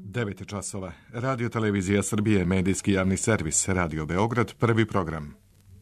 9 časova. Radio Televizija Srbije, medijski javni servis, Radio Beograd, prvi program.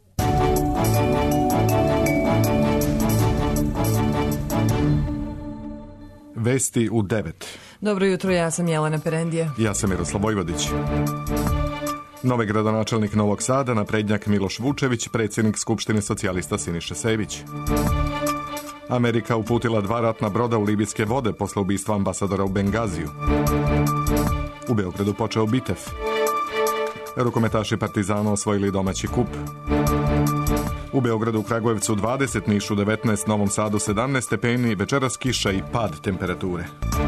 Vesti u 9. Dobro jutro, ja sam Jelena Perendije. Ja sam Miroslav Vojvodić. Novi gradonačelnik Novog Sada, naprednjak Miloš Vučević, predsjednik Skupštine socijalista Siniša Sević. Amerika uputila 2 ratna broda u libijske vode posle ubistva ambasadora u Bengaziju. U Beogradu počeo bitev. Rukometaši Partizana osvojili domaći kup. U Beogradu, Kragujevcu 20, Nišu 19, Novom Sadu 17 stepeni, večeras kiša i pad temperature.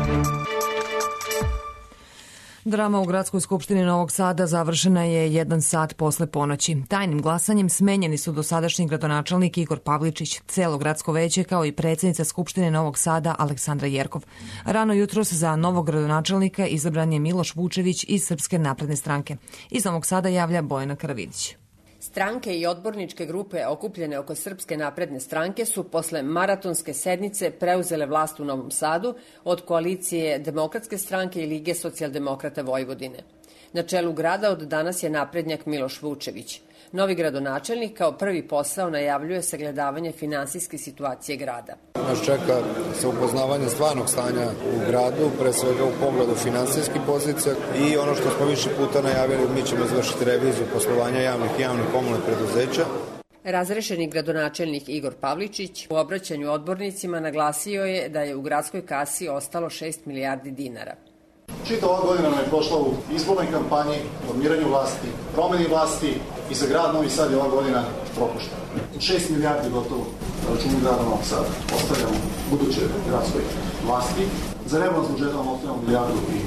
Drama u Gradskoj skupštini Novog Sada završena je 1 sat posle ponoći. Tajnim glasanjem smenjeni su dosadašnji gradonačelnik Igor Pavličić, celo gradsko veće kao i predsjednica Skupštine Novog Sada Aleksandra Jerkov. Rano jutros za novog gradonačelnika izabran je Miloš Vučević iz Srpske napredne stranke. Iz Novog Sada javlja Bojana Karavidić. Stranke i odborničke grupe okupljene oko Srpske napredne stranke su posle maratonske sednice preuzele vlast u Novom Sadu od koalicije Demokratske stranke i Lige socijaldemokrata Vojvodine. Na čelu grada od danas je naprednjak Miloš Vučević. Novi gradonačelnik kao prvi posao najavljuje sagledavanje finansijske situacije grada. Nas čeka sa upoznavanje stvarnog stanja u gradu, pre svega u pogledu finansijskih pozicija i ono što smo više puta najavili, mi ćemo izvršiti reviziju poslovanja javnih i javnih komunalnih preduzeća. Razrešeni gradonačelnik Igor Pavličić u obraćanju odbornicima naglasio je da je u gradskoj kasi ostalo 6 milijardi dinara. Čitava ova godina nam je prošla u izbornoj kampanji, formiranju vlasti, promeni vlasti i za grad Novi Sad je ova godina propuštena. 6 milijardi gotovo na računu grada Novog Sada ostavljamo buduće gradskoj vlasti. Za rebalans budžeta vam ostavljamo 1,6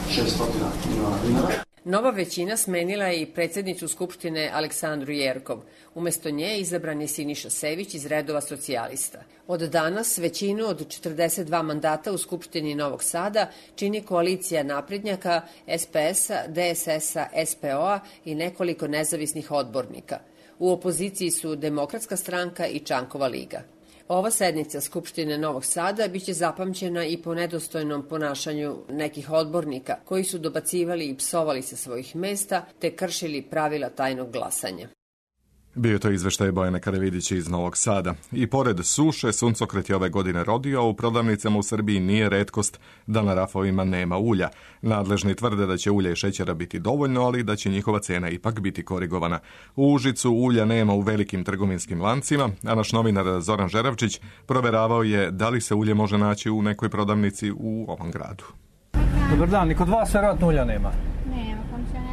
milijardi dinara. Nova većina smenila je i predsjednicu Skupštine Aleksandru Jerkov. Umesto nje izabran je Siniša Sević iz redova socijalista. Od danas većinu od 42 mandata u Skupštini Novog Sada čini koalicija naprednjaka, SPS-a, DSS-a, SPO-a i nekoliko nezavisnih odbornika. U opoziciji su Demokratska stranka i Čankova liga. Ova sednica Skupštine Novog Sada biće zapamćena i po nedostojnom ponašanju nekih odbornika koji su dobacivali i psovali sa svojih mesta te kršili pravila tajnog glasanja. Bio je to izveštaj Bojana Karavidića iz Novog Sada. I pored suše, suncokret je ove godine rodio, a u prodavnicama u Srbiji nije retkost da na rafovima nema ulja. Nadležni tvrde da će ulja i šećera biti dovoljno, ali da će njihova cena ipak biti korigovana. U Užicu ulja nema u velikim trgovinskim lancima, a naš novinar Zoran Žeravčić proveravao je da li se ulje može naći u nekoj prodavnici u ovom gradu. Dobar dan, ni kod vas vjerojatno ulja nema? Nema,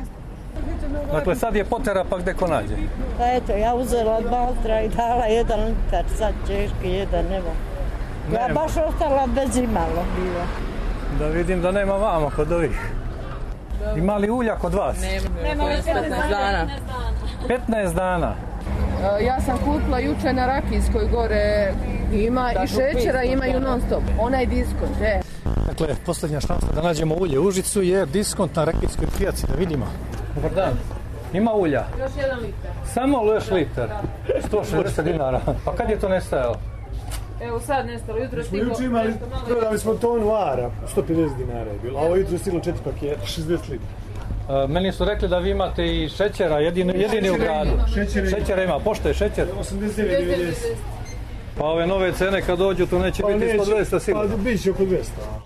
Dakle, sad je potera pa gde ko nađe? Pa eto, ja uzela 2 litra i dala 1 litar, sad češki 1, nema. Ja baš ostala bez imalo bila. Da vidim da nema vamo kod ovih. Ima li ulja kod vas? Nema 15 dana. 15 dana? Ja sam kupila juče na Rakijskoj gore, ima i šećera, ima i non stop. Onaj diskont, Dakle, posljednja šansa da nađemo ulje u Užicu je diskont na Rakijskoj pijaci, da vidimo. Dobar dan. Ima ulja? Još 1 litar. Samo još litar? 160 dinara. Pa kad je to nestajalo? Evo sad nestalo, jutro stiglo. Juče imali, prodali smo tonu ara, 150 dinara je bilo, a ovo jutro stiglo 4 paketa, 60 litara. Meni su rekli da vi imate i šećera, jedini u gradu. Šećera ima, pošto je šećer? 89,90. Pa ove nove cene kad dođu, to neće biti ispod 200 sigurno. Pa bit će oko 200.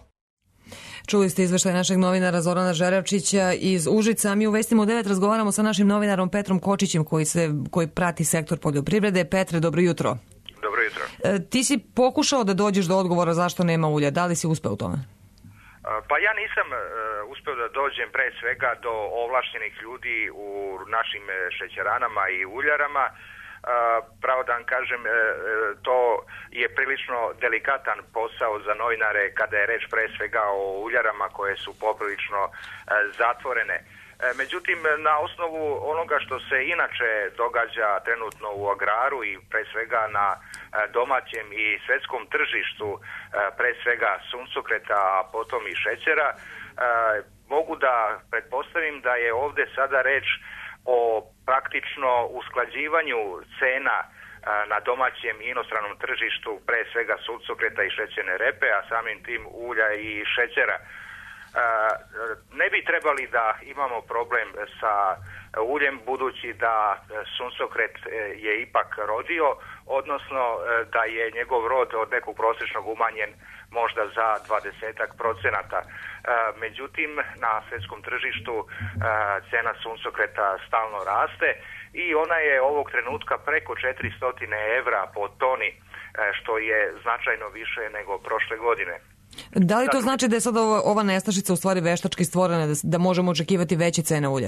Čuli ste izveštaj našeg novinara Zorana Žeravčića iz Užica. Mi u Vestima u 9 razgovaramo sa našim novinarom Petrom Kočićem koji prati sektor poljoprivrede. Petre, dobro jutro. Dobro jutro. Ti si pokušao da dođeš do odgovora zašto nema ulja. Da li si uspeo u tome? Pa ja nisam uspeo da dođem pre svega do ovlašćenih ljudi u našim šećeranama i uljarama. Pravo da vam kažem, to je prilično delikatan posao za novinare kada je reč pre svega o uljarama koje su poprilično zatvorene. Međutim, na osnovu onoga što se inače događa trenutno u agraru i pre svega na domaćem i svetskom tržištu, pre svega suncokreta, a potom i šećera, mogu da pretpostavim da je ovde sada reč o praktično usklađivanju cena na domaćem i inostranom tržištu, pre svega suncokreta i šećerne repe, a samim tim ulja i šećera. Ne bi trebali da imamo problem sa uljem, budući da suncokret je ipak rodio, odnosno da je njegov rod od nekog prosječnog umanjen možda za 20%. Međutim, na svjetskom tržištu cena suncokreta stalno raste i ona je ovog trenutka preko 400 evra po toni, što je značajno više nego prošle godine. Da li to znači da je sad ova nestašica u stvari veštački stvorena, da možemo očekivati veće cene ulja?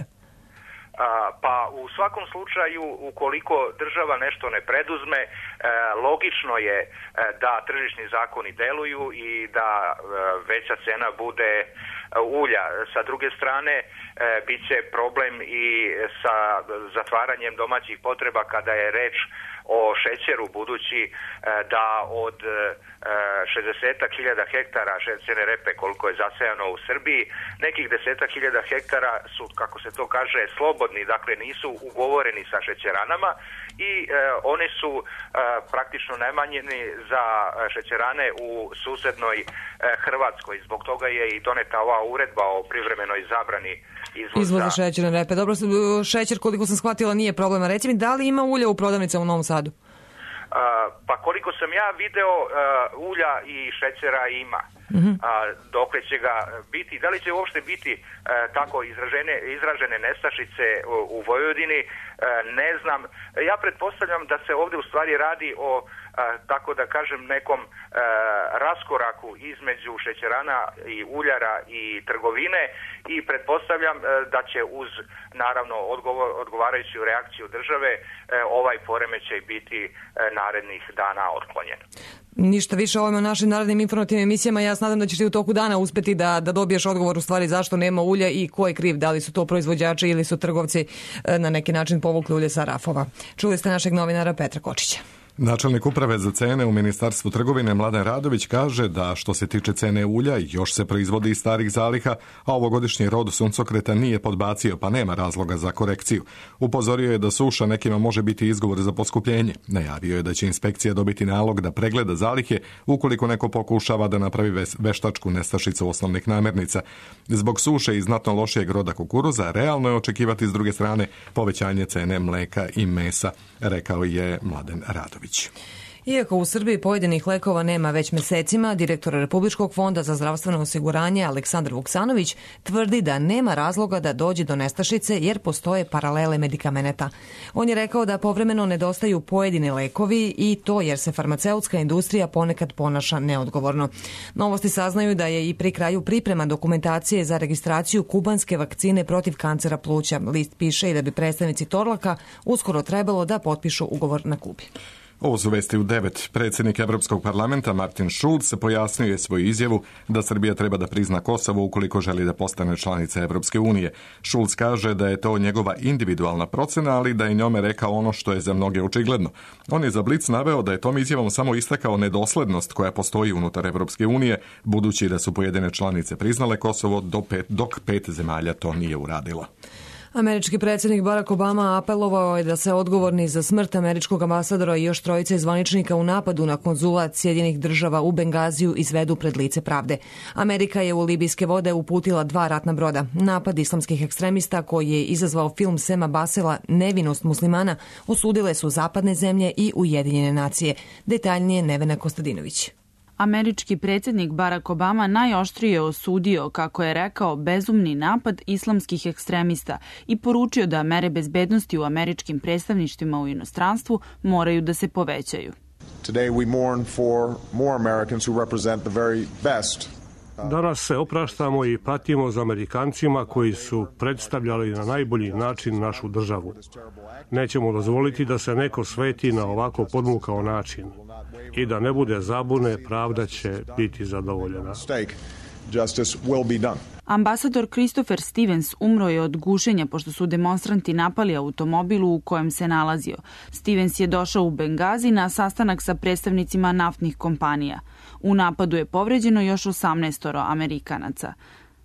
Pa u svakom slučaju, ukoliko država nešto ne preduzme, logično je da tržišni zakoni deluju i da veća cena bude ulja. Sa druge strane, bit će problem i sa zatvaranjem domaćih potreba kada je reč o šećeru, budući da od 60.000 hektara šećerne repe koliko je zasejano u Srbiji, nekih 10.000 hektara su, kako se to kaže, slobodni, dakle nisu ugovoreni sa šećeranama i one su praktično namenjeni za šećerane u susednoj Hrvatskoj. Zbog toga je i doneta ova uredba o privremenoj zabrani izvoza šećerne repe. Dobro, šećer, koliko sam shvatila, nije problema. Reci mi, da li ima ulja u prodavnicama u Novom Sadu? Pa koliko sam ja video, ulja i šećera ima. Dokle će ga biti, da li će uopšte biti tako izražene nestašice u Vojvodini, ne znam. Ja pretpostavljam da se ovdje u stvari radi o, tako da kažem, nekom raskoraku između šećerana i uljara i trgovine i pretpostavljam da će uz, naravno, odgovarajuću reakciju države ovaj poremećaj biti narednih dana otklonjen. Ništa više o ovim našim narednim informativnim emisijama. Ja se nadam da ćeš ti u toku dana uspeti da dobiješ odgovor u stvari zašto nema ulja i ko je kriv, da li su to proizvođači ili su trgovci na neki način povukli ulje sa rafova. Čuli ste našeg novinara Petra Kočića. Načelnik uprave za cene u Ministarstvu trgovine Mladen Radović kaže da što se tiče cene ulja još se proizvodi iz starih zaliha, a ovogodišnji rod suncokreta nije podbacio pa nema razloga za korekciju. Upozorio je da suša nekima može biti izgovor za poskupljenje. Najavio je da će inspekcija dobiti nalog da pregleda zalihe ukoliko neko pokušava da napravi veštačku nestašicu osnovnih namirnica. Zbog suše i znatno lošijeg roda kukuruza realno je očekivati s druge strane povećanje cene mleka i mesa, rekao je Mladen Radović. Iako u Srbiji pojedinih lekova nema već mesecima, direktor Republičkog fonda za zdravstveno osiguranje Aleksandar Vuksanović tvrdi da nema razloga da dođe do nestašice jer postoje paralele medikamenata. On je rekao da povremeno nedostaju pojedini lekovi i to jer se farmaceutska industrija ponekad ponaša neodgovorno. Novosti saznaju da je i pri kraju priprema dokumentacije za registraciju kubanske vakcine protiv kancera pluća. List piše i da bi predstavnici Torlaka uskoro trebalo da potpišu ugovor na Kubi. Ovo su vesti u 9. Predsjednik Europskog parlamenta Martin Schulz pojasnio je svoju izjavu da Srbija treba da prizna Kosovo ukoliko želi da postane članica Evropske unije. Schulz kaže da je to njegova individualna procena, ali da je njome rekao ono što je za mnoge očigledno. On je za Blic naveo da je tom izjavom samo istakao nedoslednost koja postoji unutar Evropske unije, budući da su pojedine članice priznale Kosovo dok 5 zemalja to nije uradilo. Američki predsjednik Barack Obama apelovao je da se odgovorni za smrt američkog ambasadora i još trojice zvaničnika u napadu na konzulat Sjedinjenih država u Bengaziju izvedu pred lice pravde. Amerika je u libijske vode uputila 2 ratna broda. Napad islamskih ekstremista koji je izazvao film Sema Basela Nevinost muslimana osudile su zapadne zemlje i Ujedinjene nacije. Detaljnije Nevena Kostadinović. Američki predsjednik Barack Obama najoštrije osudio, kako je rekao, bezumni napad islamskih ekstremista i poručio da mere bezbednosti u američkim predstavništvima u inostranstvu moraju da se povećaju. Today we mourn for more Americans who represent the very best. Danas se opraštamo i patimo za Amerikancima koji su predstavljali na najbolji način našu državu. Nećemo dozvoliti da se neko sveti na ovako podmukao način. I da ne bude zabune, pravda će biti zadovoljena. Ambasador Christopher Stevens umro je od gušenja pošto su demonstranti napali automobil u kojem se nalazio. Stevens je došao u Bengazi na sastanak sa predstavnicima naftnih kompanija. U napadu je povređeno još 18 Amerikanaca.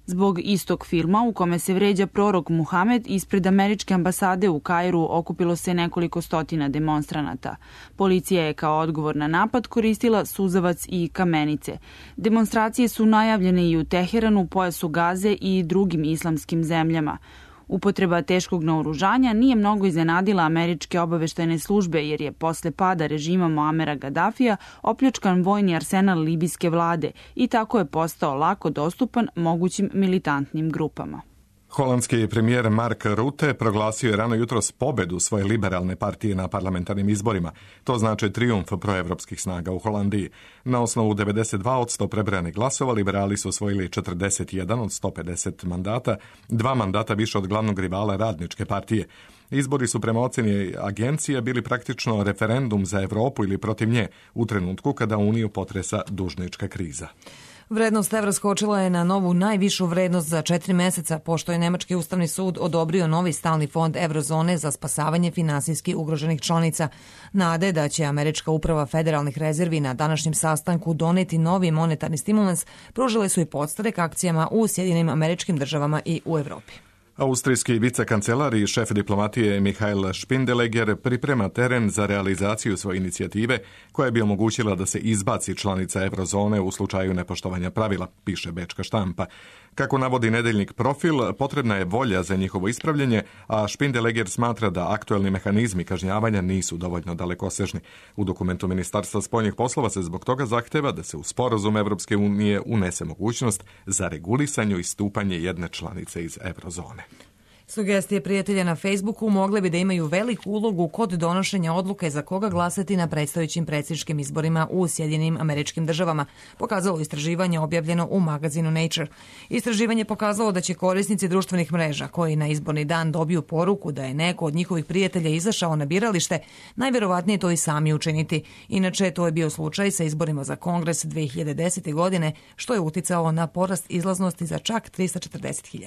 Zbog istog filma u kome se vređa prorok Muhamed, ispred američke ambasade u Kairu okupilo se nekoliko stotina demonstranata. Policija je kao odgovor na napad koristila suzavac i kamenice. Demonstracije su najavljene i u Teheranu, pojasu Gaze i drugim islamskim zemljama. Upotreba teškog naoružanja nije mnogo iznenadila američke obaveštajne službe jer je posle pada režima Muamera Gadafija opljačkan vojni arsenal libijske vlade i tako je postao lako dostupan mogućim militantnim grupama. Holandski premijer Mark Rutte proglasio je rano jutros pobedu svoje liberalne partije na parlamentarnim izborima. To znači trijumf proevropskih snaga u Holandiji. Na osnovu 92% prebrojanih glasova liberali su osvojili 41 od 150 mandata, 2 mandata više od glavnog rivala Radničke partije. Izbori su prema ocjeni agencije bili praktično referendum za Europu ili protiv nje u trenutku kada Uniju potresa dužnička kriza. Vrednost evra skočila je na novu najvišu vrednost za 4 meseca, pošto je Nemački ustavni sud odobrio novi stalni fond Eurozone za spasavanje finansijski ugroženih članica. Nade da će Američka uprava federalnih rezervi na današnjem sastanku doneti novi monetarni stimulans pružile su i podstrek akcijama u Sjedinjenim Američkim Državama i u Evropi. Austrijski vicekancelar i šef diplomatije Michael Spindeleger priprema teren za realizaciju svoje inicijative koja bi omogućila da se izbaci članica Eurozone u slučaju nepoštovanja pravila, piše bečka štampa. Kako navodi nedeljnik Profil, potrebna je volja za njihovo ispravljanje, a Spindeleger smatra da aktuelni mehanizmi kažnjavanja nisu dovoljno dalekosežni. U dokumentu Ministarstva spoljnih poslova se zbog toga zahteva da se u sporazum Evropske unije unese mogućnost za regulisanje i istupanje jedne članice iz Eurozone. Sugestije prijatelja na Facebooku mogle bi da imaju veliku ulogu kod donošenja odluke za koga glasati na predstojećim predsjedničkim izborima u Sjedinjenim Američkim Državama, pokazalo istraživanje objavljeno u magazinu Nature. Istraživanje pokazalo da će korisnici društvenih mreža koji na izborni dan dobiju poruku da je neko od njihovih prijatelja izašao na biralište, najverovatnije to i sami učiniti. Inače, to je bio slučaj sa izborima za Kongres 2010. godine, što je uticalo na porast izlaznosti za čak 340.000.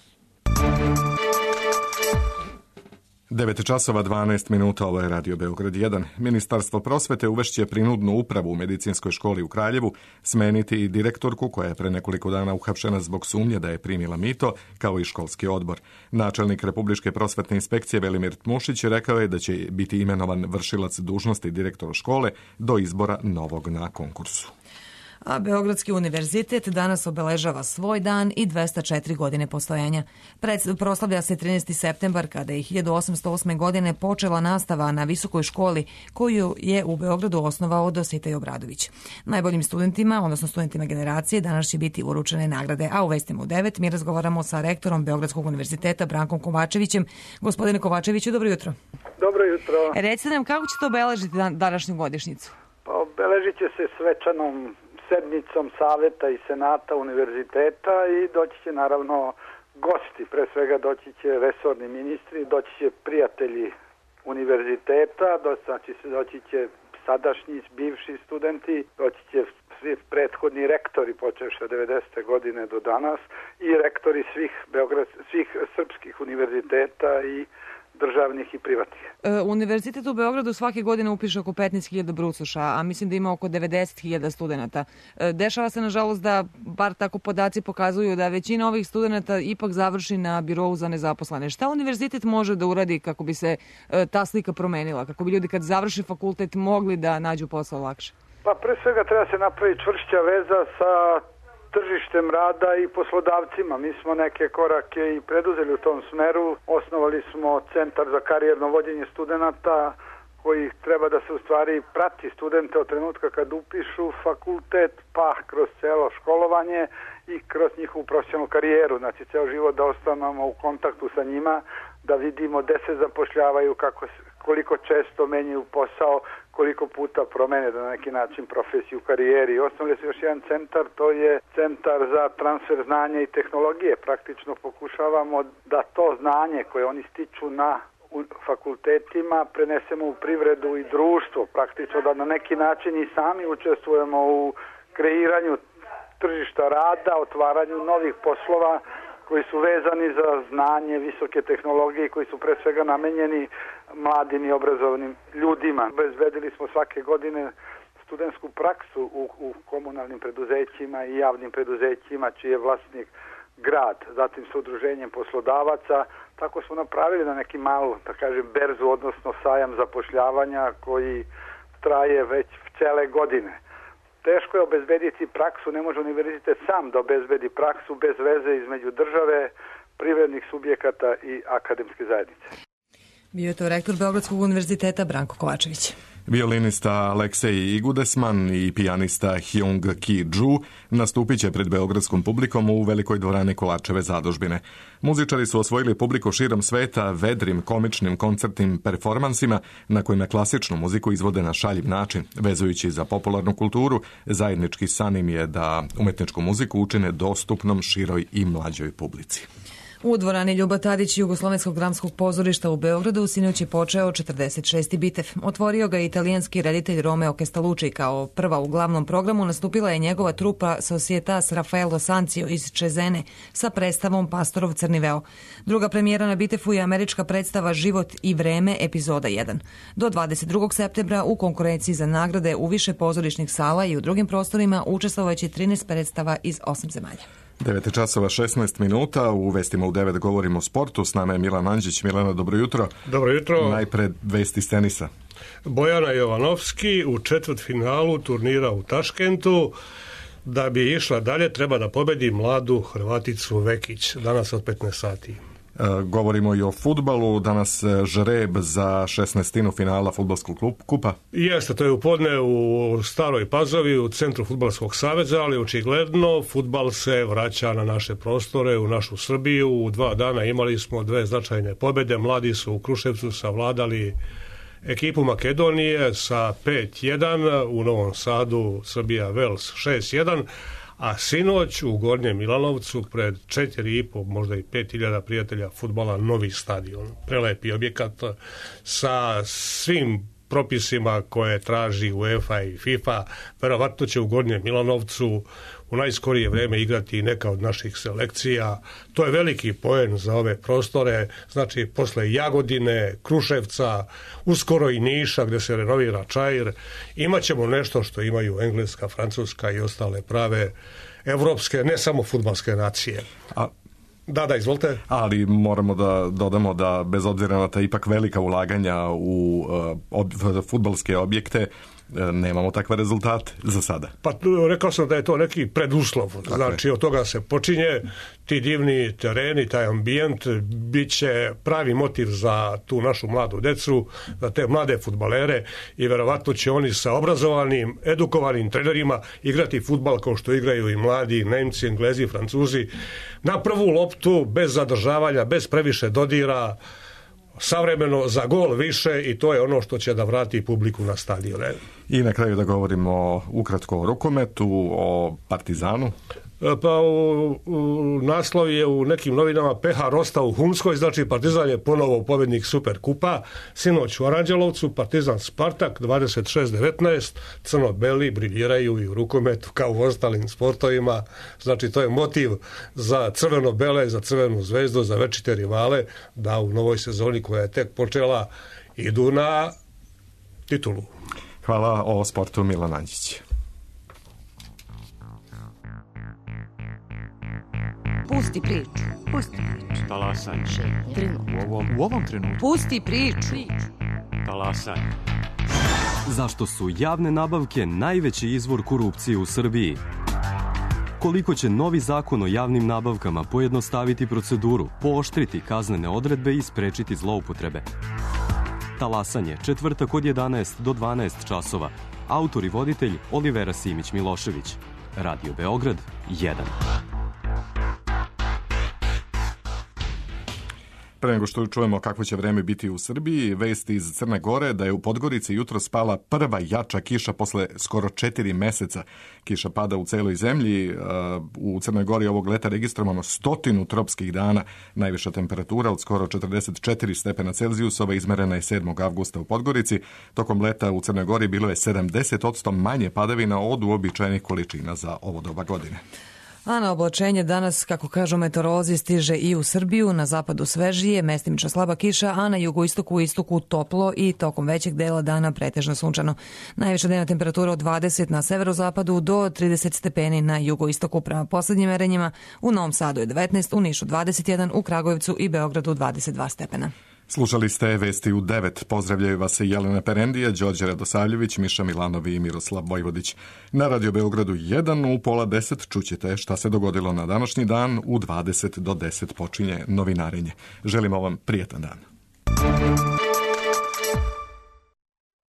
9 časova 12 minuta, ovo je Radio Beograd 1. Ministarstvo prosvete uvešće prinudnu upravu u medicinskoj školi u Kraljevu, smeniti i direktorku koja je pre nekoliko dana uhapšena zbog sumnje da je primila mito, kao i školski odbor. Načelnik Republičke prosvetne inspekcije Velimir Tmušić rekao je da će biti imenovan vršilac dužnosti direktora škole do izbora novog na konkursu. A Beogradski univerzitet danas obeležava svoj dan i 204 godine postojanja. Proslavlja se 13. septembar kada je 1808. godine počela nastava na visokoj školi koju je u Beogradu osnovao Dositej Obradović. Najboljim studentima, odnosno studentima generacije, danas će biti uručene nagrade. A u vestima u 9 mi razgovaramo sa rektorom Beogradskog univerziteta Brankom Kovačevićem. Gospodine Kovačeviću, dobro jutro. Dobro jutro. Recite nam kako ćete obeležiti današnju godišnjicu? Pa obeležit će se svečanom sednicom Saveta i Senata univerziteta i doći će naravno gosti, pre svega doći će resorni ministri, doći će prijatelji univerziteta, doći će sadašnji, bivši studenti, doći će svi prethodni rektori počevši od 90. godine do danas i rektori svih srpskih univerziteta i državnih i privatnih. Univerzitet u Beogradu svake godine upiše oko 15.000 brucoša, a mislim da ima oko 90.000 studenta. Dešava se, nažalost, da, bar tako podaci pokazuju, da većina ovih studenta ipak završi na birou za nezaposlene. Šta univerzitet može da uradi kako bi se ta slika promenila? Kako bi ljudi kad završi fakultet mogli da nađu posao lakše? Pa pre svega treba se napraviti čvršća veza sa tržištem rada i poslodavcima. Mi smo neke korake i preduzeli u tom smeru. Osnovali smo centar za karijerno vođenje studenata koji treba da se u stvari prati studente od trenutka kad upišu fakultet pa kroz celo školovanje i kroz njihovu profesionalnu karijeru. Znači ceo život da ostanemo u kontaktu sa njima, da vidimo gde se zapošljavaju, koliko često menjaju posao, koliko puta promene na neki način profesiju u karijeri. Osnovali se još jedan centar, to je centar za transfer znanja i tehnologije. Praktično pokušavamo da to znanje koje oni stiču na fakultetima prenesemo u privredu i društvo. Praktično da na neki način i sami učestvujemo u kreiranju tržišta rada, otvaranju novih poslova koji su vezani za znanje, visoke tehnologije, koji su pre svega namenjeni mladim i obrazovnim ljudima. Obezbedili smo svake godine studentsku praksu u komunalnim preduzećima i javnim preduzećima čiji je vlasnik grad, zatim sa udruženjem poslodavaca. Tako smo napravili na neki malu, da kažem, berzu, odnosno sajam zapošljavanja koji traje već cele godine. Teško je obezbediti praksu, ne može univerzitet sam da obezbedi praksu bez veze između države, privrednih subjekata i akademske zajednice. Bio je to rektor Beogradskog univerziteta Branko Kovačević. Violinista Aleksej Igudesman i pijanista Hyung Ki-ju nastupit će pred beogradskom publikom u velikoj dvorani Kolarčeve zadužbine. Muzičari su osvojili publiku širom sveta vedrim, komičnim, koncertnim performansima na kojima klasičnu muziku izvode na šaljiv način. Vezujući za popularnu kulturu, zajednički san im je da umetničku muziku učine dostupnom široj i mlađoj publici. U dvorani Ljuba Tadić Jugoslovenskog dramskog pozorišta u Beogradu sinoć je počeo 46. bitev. Otvorio ga italijanski reditelj Romeo Castellucci. Kao prva u glavnom programu nastupila je njegova trupa Societas Raffaello Sanzio iz Cesene sa predstavom Pastorov crni veo. Druga premijera na bitefu je američka predstava Život i vreme, epizoda 1. Do 22. septembra u konkurenciji za nagrade u više pozorišnih sala i u drugim prostorima učestvovaće 13 predstava iz 8 zemalja. 9 časova 16 minuta, u Vestima u 9 govorimo o sportu, s nama je Milan Anđić. Milana, dobro jutro. Dobro jutro. Najpred vesti s tenisa. Bojana Jovanovski u četvrtfinalu turnira u Taškentu. Da bi išla dalje treba da pobedi mladu Hrvaticu Vekić, danas od 15 sati. Govorimo i o fudbalu, danas žreb za 16. finala fudbalskog kupa. Jeste, to je u podne u Staroj Pazovi, u centru Fudbalskog saveza, ali očigledno fudbal se vraća na naše prostore, u našu Srbiju. U 2 dana imali smo 2 značajne pobjede. Mladi su u Kruševcu savladali ekipu Makedonije sa 5-1, u Novom Sadu Srbija Vels 6-1, a sinoć u Gornjem Milanovcu pred 4,5, možda i 5.000 prijatelja fudbala novi stadion. Prelepi objekat sa svim propisima koje traži UEFA i FIFA. Verovatno će u Gornjem Milanovcu u najskorije vreme igrati neka od naših selekcija. To je veliki poen za ove prostore, znači posle Jagodine, Kruševca, uskoro i Niša gde se renovira Čair, imaćemo nešto što imaju Engleska, Francuska i ostale prave evropske, ne samo fudbalske nacije. Da, izvolite. Ali moramo da dodamo da bez obzira na ta ipak velika ulaganja u fudbalske objekte, nemamo takve rezultate za sada. Pa rekao sam da je to neki preduslov. Znači od toga se počinje, ti divni tereni, taj ambijent bit će pravi motiv za tu našu mladu decu, za te mlade fudbalere i verovatno će oni sa obrazovanim, edukovanim trenerima igrati fudbal kao što igraju i mladi Nemci, Englezi, Francuzi. Na prvu loptu, bez zadržavanja, bez previše dodira, savremeno za gol više i to je ono što će da vrati publiku na stadione. I na kraju da govorimo ukratko o rukometu, o Partizanu. Pa u naslov je u nekim novinama PH Rosta u Humskoj, znači Partizan je ponovo pobednik Superkupa. Sinoć u Aranđelovcu Partizan Spartak 26-19, crno-beli briljiraju i u rukometu kao u ostalim sportovima, znači to je motiv za crveno-bele, za Crvenu zvezdu, za večite rivale da u novoj sezoni koja je tek počela idu na titulu. Hvala, o sportu Milan Anđić. Pusti priču. Pusti priču. Talasanje. U ovom trenutku. Pusti priču. Talasanje. Zašto su javne nabavke najveći izvor korupcije u Srbiji? Koliko će novi zakon o javnim nabavkama pojednostaviti proceduru, pooštriti kaznene odredbe i sprečiti zloupotrebe? Talasanje, četvrtak od 11 do 12 časova. Autor i voditelj Olivera Simić-Milošević. Radio Beograd 1. Pre nego što čujemo kakvo će vreme biti u Srbiji, vesti iz Crne Gore da je u Podgorici jutro spala prva jača kiša posle skoro 4 meseca. Kiša pada u celoj zemlji. U Crnoj Gori ovog leta registrovano 100 tropskih dana. Najviša temperatura od skoro 44 stepena Celzijusova izmerena je 7. avgusta u Podgorici. Tokom leta u Crnoj Gori bilo je 70% manje padavina od uobičajenih količina za ovo doba godine. A na oblačenje danas, kako kažu meteorolozi, stiže i u Srbiju, na zapadu svežije, mestimično slaba kiša, a na jugoistoku i istoku toplo i tokom većeg dela dana pretežno sunčano. Najviša dnevna temperatura od 20 na severozapadu do 30 stepeni na jugoistoku. Prema poslednjim merenjima u Novom Sadu je 19, u Nišu 21, u Kragujevcu i Beogradu 22 stepena. Slušali ste Vesti u 9. Pozdravljaju vas Jelena Perendija, Đorđe Radosavljević, Miša Milanovi i Miroslav Vojvodić. Na Radio Beogradu 1 u pola 10 čućete šta se dogodilo na današnji dan. U 20 do 10 počinje novinarenje. Želimo vam prijetan dan.